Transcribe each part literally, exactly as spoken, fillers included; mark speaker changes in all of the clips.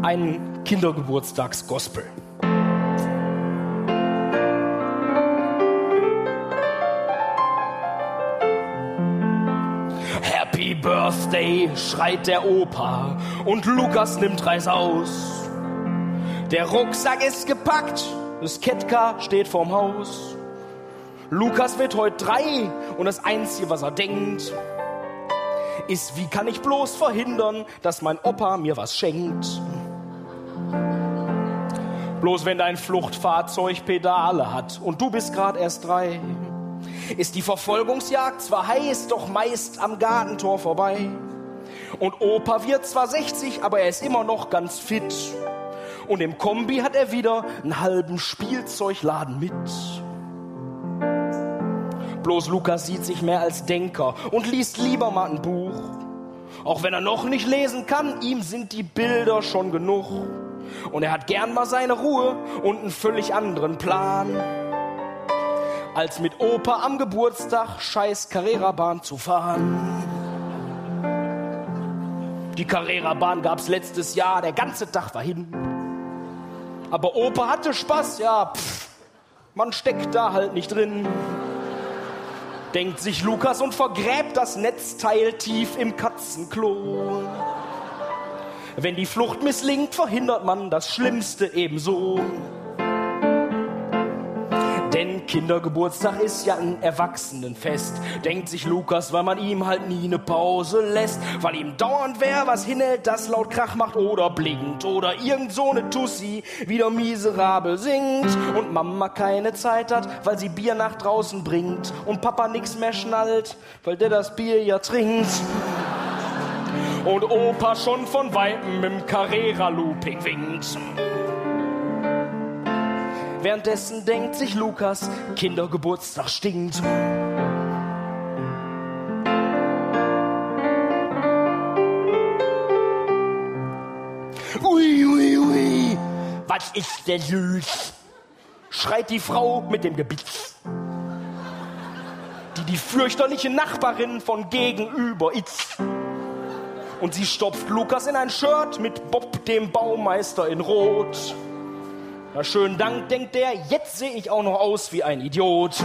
Speaker 1: ein Kindergeburtstagsgospel. Happy Birthday, schreit der Opa und Lukas nimmt Reis aus. Der Rucksack ist gepackt, das Kettcar steht vorm Haus. Lukas wird heute drei und das Einzige, was er denkt, ist, wie kann ich bloß verhindern, dass mein Opa mir was schenkt? Bloß wenn dein Fluchtfahrzeug Pedale hat und du bist grad erst drei, ist die Verfolgungsjagd zwar heiß, doch meist am Gartentor vorbei. Und Opa wird zwar sechzig, aber er ist immer noch ganz fit. Und im Kombi hat er wieder einen halben Spielzeugladen mit. Bloß Lukas sieht sich mehr als Denker und liest lieber mal ein Buch. Auch wenn er noch nicht lesen kann, ihm sind die Bilder schon genug. Und er hat gern mal seine Ruhe und einen völlig anderen Plan, als mit Opa am Geburtstag scheiß Carrera-Bahn zu fahren. Die Carrera-Bahn gab's letztes Jahr, der ganze Tag war hin. Aber Opa hatte Spaß, ja, pff, man steckt da halt nicht drin. Denkt sich Lukas und vergräbt das Netzteil tief im Katzenklo. Wenn die Flucht misslingt, verhindert man das Schlimmste ebenso. Denn Kindergeburtstag ist ja ein Erwachsenenfest, denkt sich Lukas, weil man ihm halt nie eine Pause lässt, weil ihm dauernd wer was hinhält, das laut Krach macht oder blinkt oder irgend so eine Tussi wieder miserabel singt und Mama keine Zeit hat, weil sie Bier nach draußen bringt und Papa nix mehr schnallt, weil der das Bier ja trinkt. Und Opa schon von Weitem im Carrera-Looping winkt. Währenddessen denkt sich Lukas, Kindergeburtstag stinkt. Ui, ui, ui, was ist denn los? Schreit die Frau mit dem Gebitz, die die fürchterliche Nachbarin von gegenüber ist. Und sie stopft Lukas in ein Shirt mit Bob, dem Baumeister, in Rot. Na schönen Dank, denkt der, jetzt sehe ich auch noch aus wie ein Idiot.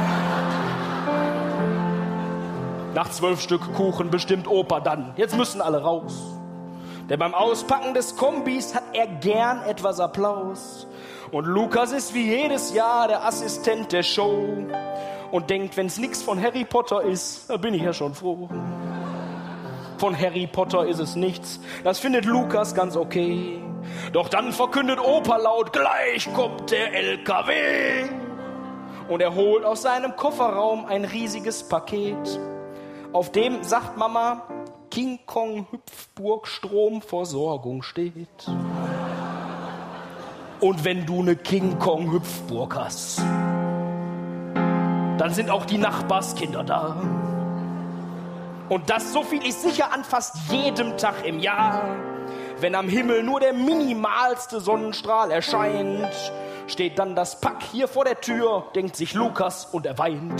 Speaker 1: Nach zwölf Stück Kuchen bestimmt Opa dann, jetzt müssen alle raus. Denn beim Auspacken des Kombis hat er gern etwas Applaus. Und Lukas ist wie jedes Jahr der Assistent der Show. Und denkt, wenn's nix von Harry Potter ist, da bin ich ja schon froh. Von Harry Potter ist es nichts, das findet Lukas ganz okay. Doch dann verkündet Opa laut, gleich kommt der L K W. Und er holt aus seinem Kofferraum ein riesiges Paket. Auf dem, sagt Mama, King Kong Hüpfburg Stromversorgung steht. Und wenn du eine King Kong Hüpfburg hast, dann sind auch die Nachbarskinder da. Und das, so viel ist sicher, an fast jedem Tag im Jahr. Wenn am Himmel nur der minimalste Sonnenstrahl erscheint, steht dann das Pack hier vor der Tür, denkt sich Lukas und er weint.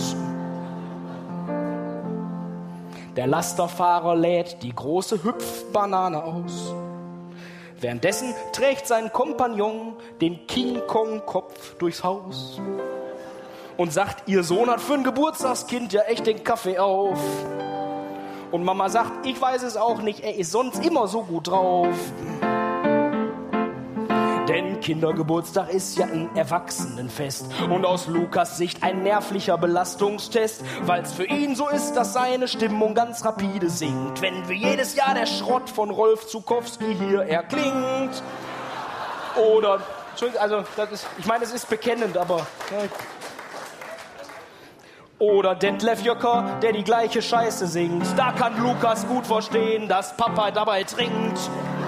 Speaker 1: Der Lasterfahrer lädt die große Hüpfbanane aus. Währenddessen trägt sein Kompagnon den King Kong Kopf durchs Haus und sagt, ihr Sohn hat für ein Geburtstagskind ja echt den Kaffee auf. Und Mama sagt, ich weiß es auch nicht, er ist sonst immer so gut drauf. Denn Kindergeburtstag ist ja ein Erwachsenenfest und aus Lukas Sicht ein nervlicher Belastungstest, weil es für ihn so ist, dass seine Stimmung ganz rapide sinkt, wenn wie jedes Jahr der Schrott von Rolf Zukowski hier erklingt. Oder, Entschuldigung, also das ist, ich meine, es ist bekennend, aber... Ja. Oder Detlef Jöcker, der die gleiche Scheiße singt. Da kann Lukas gut verstehen, dass Papa dabei trinkt.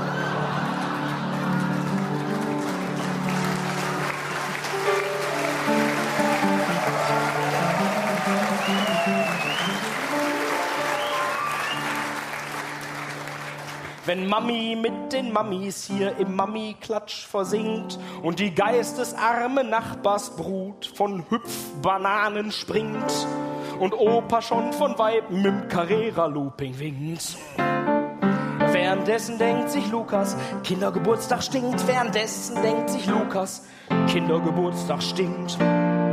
Speaker 1: Wenn Mami mit den Mammis hier im Mami-Klatsch versinkt und die geistesarme Nachbarsbrut von Hüpfbananen springt und Opa schon von Weitem im Carrera-Looping winkt. Wer Währenddessen denkt sich Lukas, Kindergeburtstag stinkt. Währenddessen denkt sich Lukas, Kindergeburtstag stinkt.